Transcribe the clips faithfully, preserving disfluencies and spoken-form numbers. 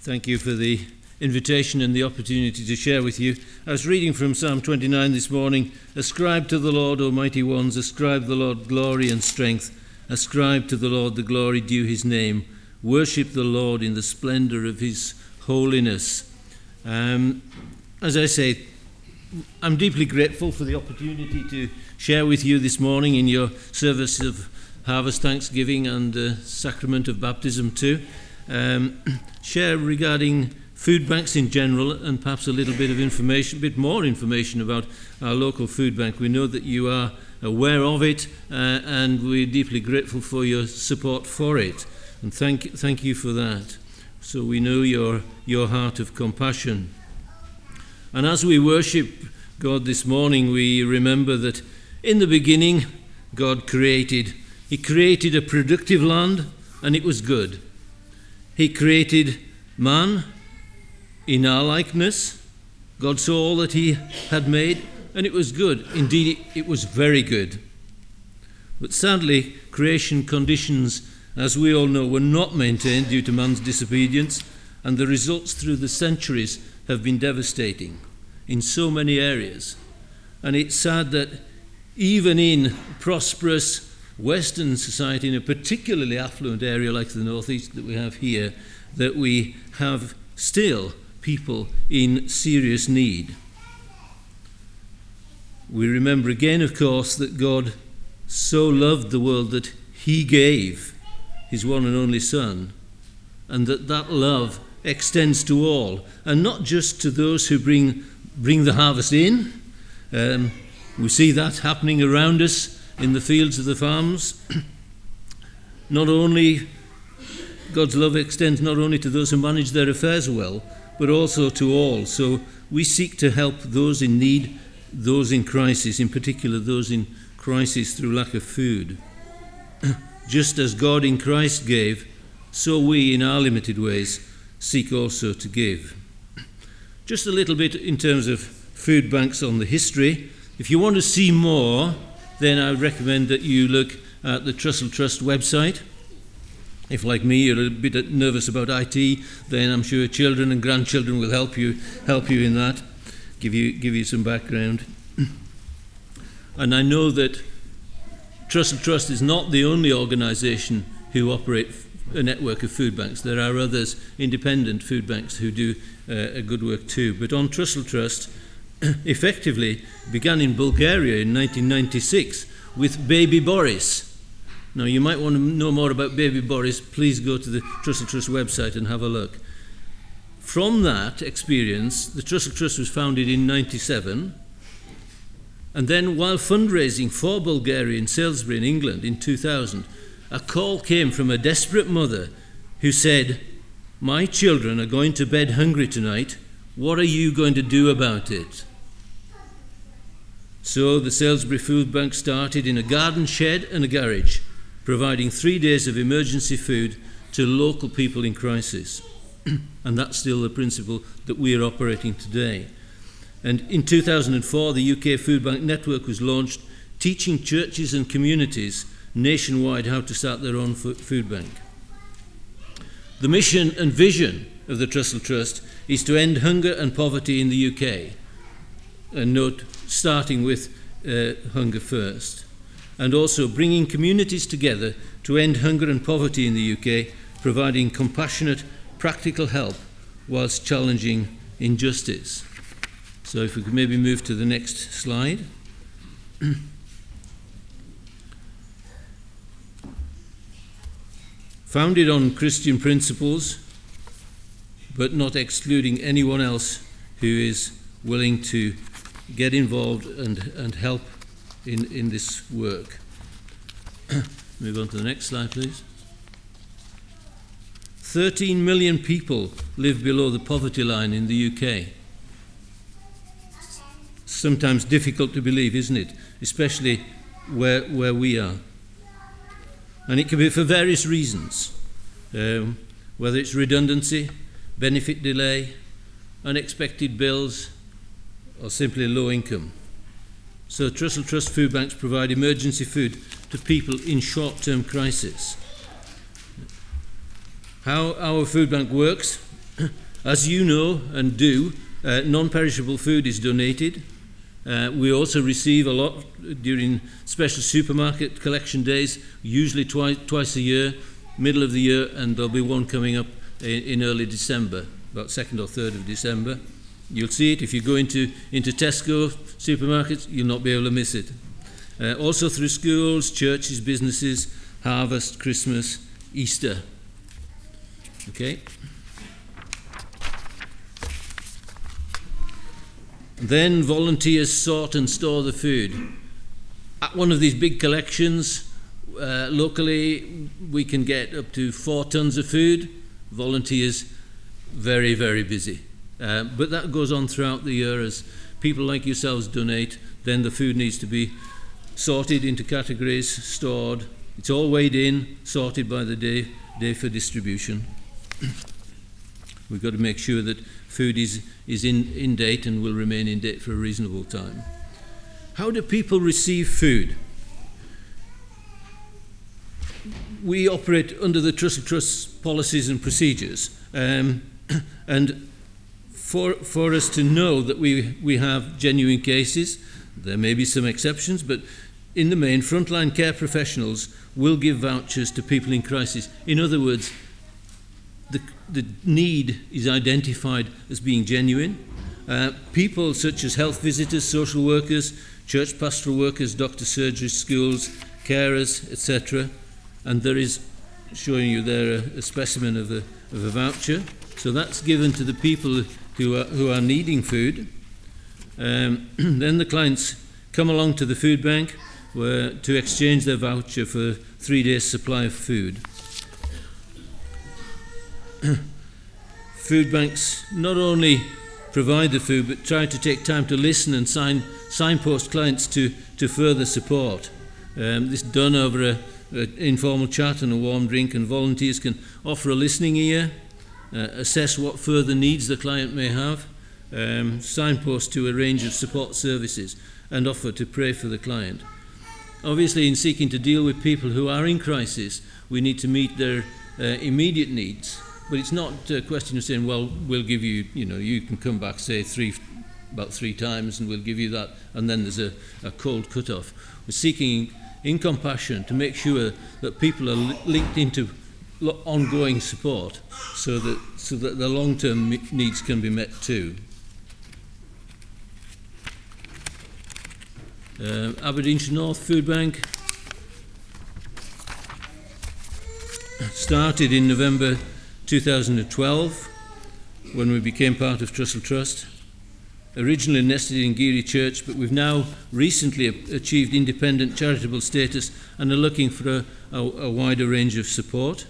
Thank you for the invitation and the opportunity to share with you. I was reading from Psalm twenty-nine this morning. Ascribe to the Lord, O mighty ones, ascribe the Lord glory and strength. Ascribe to the Lord the glory due his name. Worship the Lord in the splendor of his holiness. Um, as I say, I'm deeply grateful for the opportunity to share with you this morning in your service of Harvest Thanksgiving and uh, Sacrament of Baptism too. Um, share regarding food banks in general and perhaps a little bit of information, a bit more information about our local food bank. We know that you are aware of it uh, and we're deeply grateful for your support for it. And thank, thank you for that. So we know your, your heart of compassion. And as we worship God this morning, we remember that in the beginning, God created. He created a productive land and it was good. He created man in our likeness. God saw all that he had made, and it was good. Indeed, it, it was very good. But sadly, creation conditions, as we all know, were not maintained due to man's disobedience, and the results through the centuries have been devastating in so many areas. And it's sad that even in prosperous Western society, in a particularly affluent area like the northeast that we have here, that we have still people in serious need. We remember again, of course, that God so loved the world that he gave his one and only Son, and that that love extends to all, and not just to those who bring, bring the harvest in. Um, we see that happening around us in the fields of the farms. Not only, God's love extends not only to those who manage their affairs well, but also to all. So we seek to help those in need, those in crisis, in particular those in crisis through lack of food. Just as God in Christ gave, so we in our limited ways seek also to give. Just a little bit in terms of food banks on the history. If you want to see more, then I would recommend that you look at the Trussell Trust website. If, like me, you're a bit nervous about I T, then I'm sure children and grandchildren will help you help you in that, give you give you some background. And I know that Trussell Trust is not the only organisation who operate a network of food banks. There are others, independent food banks, who do uh, a good work too. But on Trussell Trust, effectively began in Bulgaria in nineteen ninety-six with Baby Boris. Now, you might want to know more about Baby Boris. Please go to the Trussell Trust website and have a look. From that experience, the Trussell Trust was founded in ninety-seven, and then while fundraising for Bulgaria in Salisbury in England in two thousand, a call came from a desperate mother who said, "My children are going to bed hungry tonight. What are you going to do about it?" So the Salisbury Food Bank started in a garden shed and a garage, providing three days of emergency food to local people in crisis. And that's still the principle that we are operating today. And in two thousand four, the U K Food Bank Network was launched, teaching churches and communities nationwide how to start their own food bank. The mission and vision of the Trussell Trust is to end hunger and poverty in the U K. And note, starting with uh, hunger first. And also bringing communities together to end hunger and poverty in the U K, providing compassionate, practical help whilst challenging injustice. So if we could maybe move to the next slide. Founded on Christian principles, but not excluding anyone else who is willing to get involved and, and help in, in this work. Move on to the next slide, please. thirteen million people live below the poverty line in the U K. Sometimes difficult to believe, isn't it? Especially where, where we are. And it can be for various reasons, um, whether it's redundancy, benefit delay, unexpected bills, or simply low income. So Trussell Trust food banks provide emergency food to people in short-term crisis. How our food bank works As you know and do, uh, non-perishable food is donated. Uh, we also receive a lot during special supermarket collection days, usually twice, twice a year, middle of the year, and there'll be one coming up in, in early December, about second or third of December. You'll see it if you go into, into Tesco supermarkets, you'll not be able to miss it. Uh, also through schools, churches, businesses, harvest, Christmas, Easter. Okay. Then volunteers sort and store the food. At one of these big collections, uh, locally, we can get up to four tons of food. Volunteers, very, very busy. Uh, but that goes on throughout the year as people like yourselves donate. Then the food needs to be sorted into categories, stored. It's all weighed in, sorted by the day, day for distribution. We've got to make sure that food is, is in, in date and will remain in date for a reasonable time. How do people receive food? We operate under the Trussell Trust policies and procedures. Um, and for, for us to know that we, we have genuine cases, there may be some exceptions, but in the main, frontline care professionals will give vouchers to people in crisis. In other words, The, the need is identified as being genuine. Uh, people such as health visitors, social workers, church pastoral workers, doctor surgeries, schools, carers, et cetera. And there is, showing you there, a, a specimen of a, of a voucher. So that's given to the people who are, who are needing food. Um, then the clients come along to the food bank where, to exchange their voucher for three days' supply of food. Food banks not only provide the food, but try to take time to listen and sign, signpost clients to, to further support. Um, this is done over a, an informal chat and a warm drink, and volunteers can offer a listening ear, uh, assess what further needs the client may have, um, signpost to a range of support services, and offer to pray for the client. Obviously, in seeking to deal with people who are in crisis, we need to meet their uh, immediate needs. But it's not a question of saying, well, we'll give you, you know, you can come back, say, three, about three times, and we'll give you that, and then there's a, a cold cut-off. We're seeking, in compassion, to make sure that people are li- linked into lo- ongoing support so that, so that the long-term mi- needs can be met too. Uh, Aberdeenshire North Food Bank started in November two thousand twelve, when we became part of Trussell Trust. Originally nested in Geary Church, but we've now recently achieved independent charitable status and are looking for a, a, a wider range of support.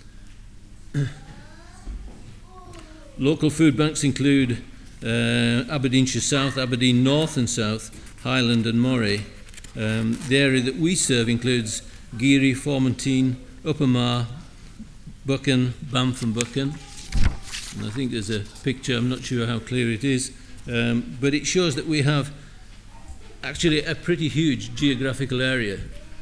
Local food banks include uh, Aberdeenshire South, Aberdeen North and South, Highland and Moray. Um, the area that we serve includes Geary, Formentine, Upper Mar, Buchan, Banff and Buchan. And I think there's a picture, I'm not sure how clear it is, um, but it shows that we have actually a pretty huge geographical area.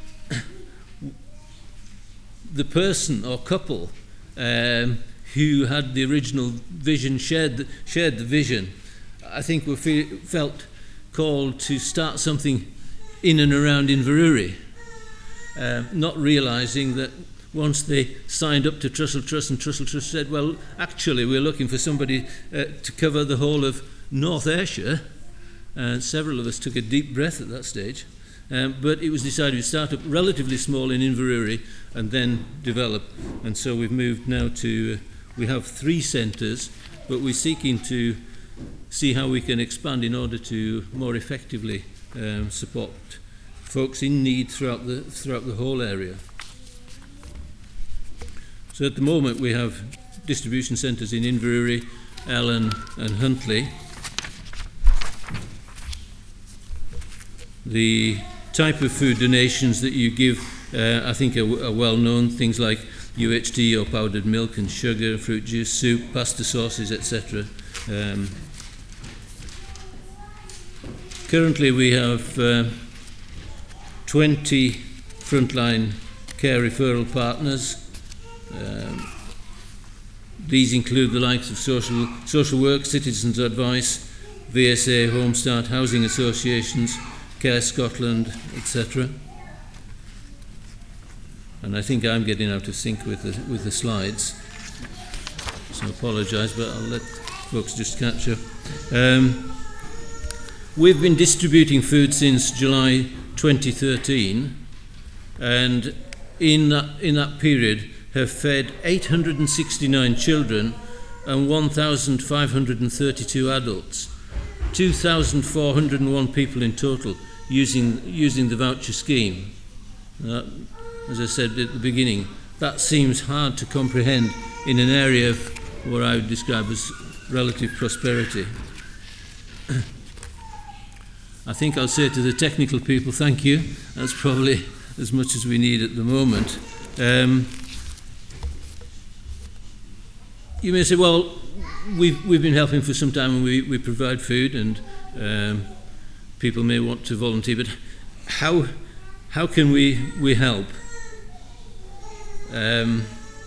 The person or couple um, who had the original vision, shared the, shared the vision, I think we fe- felt called to start something in and around Inverurie, uh, not realising that once they signed up to Trussell Trust, and Trussell Trust said, well, actually, we're looking for somebody uh, to cover the whole of North Ayrshire, and several of us took a deep breath at that stage. Um, but it was decided to start up relatively small in Inverurie and then develop. And so we've moved now to, uh, we have three centres, but we're seeking to see how we can expand in order to more effectively um, support folks in need throughout the, throughout the whole area. So at the moment we have distribution centres in Inverurie, Ellen and Huntly. The type of food donations that you give uh, I think are, are well known, things like U H T or powdered milk and sugar, fruit juice, soup, pasta sauces, et cetera. Um, currently we have uh, twenty frontline care referral partners. Um, These include the likes of social, social work, Citizens Advice, V S A, Home Start, housing associations, Care Scotland, et cetera. And I think I'm getting out of sync with the, with the slides, so I apologise, but I'll let folks just catch up. Um, we've been distributing food since July twenty thirteen, and in that, in that period have fed eight hundred sixty-nine children and one thousand five hundred thirty-two adults, two thousand four hundred one people in total using, using the voucher scheme. Uh, as I said at the beginning, that seems hard to comprehend in an area of what I would describe as relative prosperity. I think I'll say to the technical people, thank you. That's probably as much as we need at the moment. Um, you may say, well, we've, we've been helping for some time and we, we provide food, and um, people may want to volunteer, but how, how can we, we help? Um,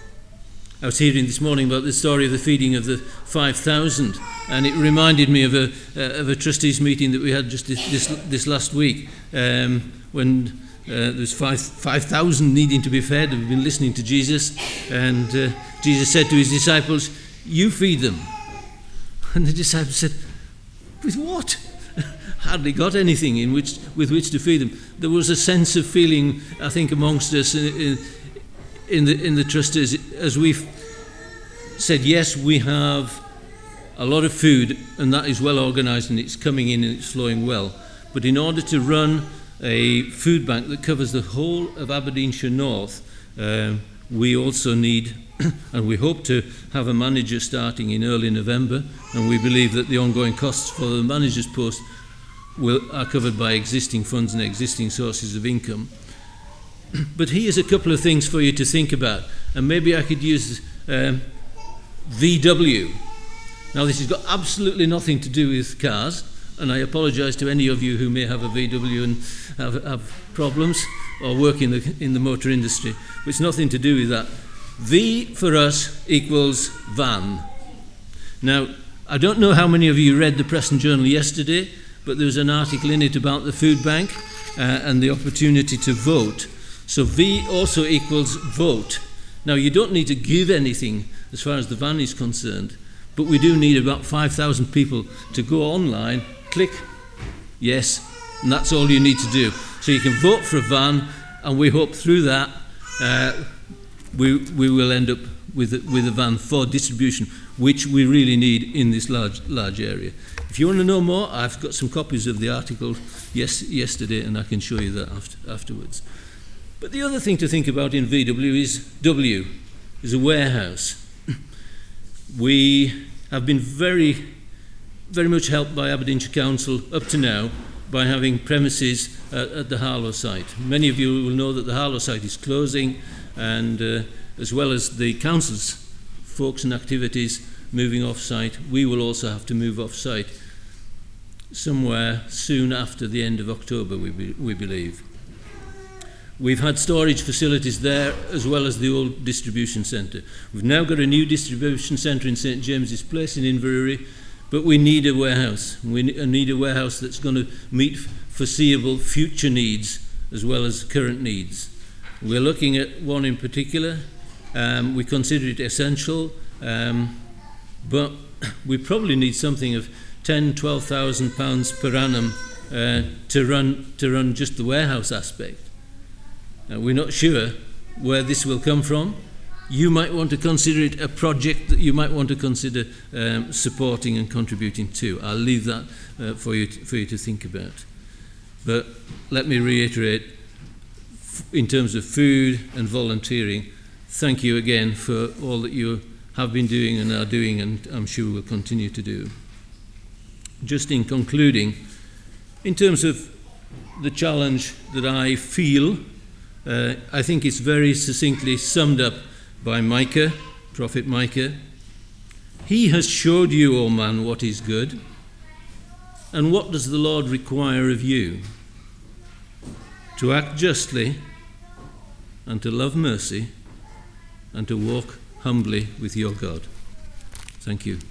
I was hearing this morning about the story of the feeding of the five thousand, and it reminded me of a, uh, of a trustees meeting that we had just this, this, this last week, um, when uh, there was five thousand needing to be fed. We've been listening to Jesus, and uh, Jesus said to his disciples, "You feed them." And the disciples said, "With what?" Hardly got anything in which, with which to feed them. There was a sense of feeling, I think, amongst us in, in, in the in the trustees, as we've said, yes, we have a lot of food, and that is well organised, and it's coming in and it's flowing well. But in order to run a food bank that covers the whole of Aberdeenshire North, um, we also need, and we hope to have a manager starting in early November, and we believe that the ongoing costs for the manager's post will, are covered by existing funds and existing sources of income. But here's a couple of things for you to think about, and maybe I could use um, V W. Now, this has got absolutely nothing to do with cars, and I apologise to any of you who may have a V W and have, have problems or work in the, in the motor industry, but it's nothing to do with that. V for us equals van. Now, I don't know how many of you read the Press and Journal yesterday, but there was an article in it about the food bank uh, and the opportunity to vote. So V also equals vote. Now, you don't need to give anything as far as the van is concerned, but we do need about five thousand people to go online, click yes, and that's all you need to do. So you can vote for a van, and we hope through that uh, we, we will end up with a, with a van for distribution, which we really need in this large, large area. If you want to know more, I've got some copies of the article yes, yesterday, and I can show you that after, afterwards. But the other thing to think about in V W is W, is a warehouse. We have been very, very much helped by Aberdeenshire Council up to now by having premises at, at the Harlow site. Many of you will know that the Harlow site is closing, and uh, as well as the council's folks and activities moving off-site, we will also have to move off-site somewhere soon after the end of October, we, be, we believe. We've had storage facilities there as well as the old distribution centre. We've now got a new distribution centre in St James's Place in Inverurie, but we need a warehouse. We need a warehouse that's going to meet foreseeable future needs as well as current needs. We're looking at one in particular. Um, we consider it essential, um, but we probably need something of ten, twelve thousand pounds per annum uh, to run to run just the warehouse aspect. Uh, we're not sure where this will come from. You might want to consider it a project that you might want to consider um, supporting and contributing to. I'll leave that uh, for you to, for you to think about. But let me reiterate, f- in terms of food and volunteering, thank you again for all that you have been doing and are doing, and I'm sure will continue to do. Just in concluding, in terms of the challenge that I feel, Uh, I think it's very succinctly summed up by Micah, Prophet Micah. He has showed you, O man, what is good. And what does the Lord require of you? To act justly, and to love mercy, and to walk humbly with your God. Thank you.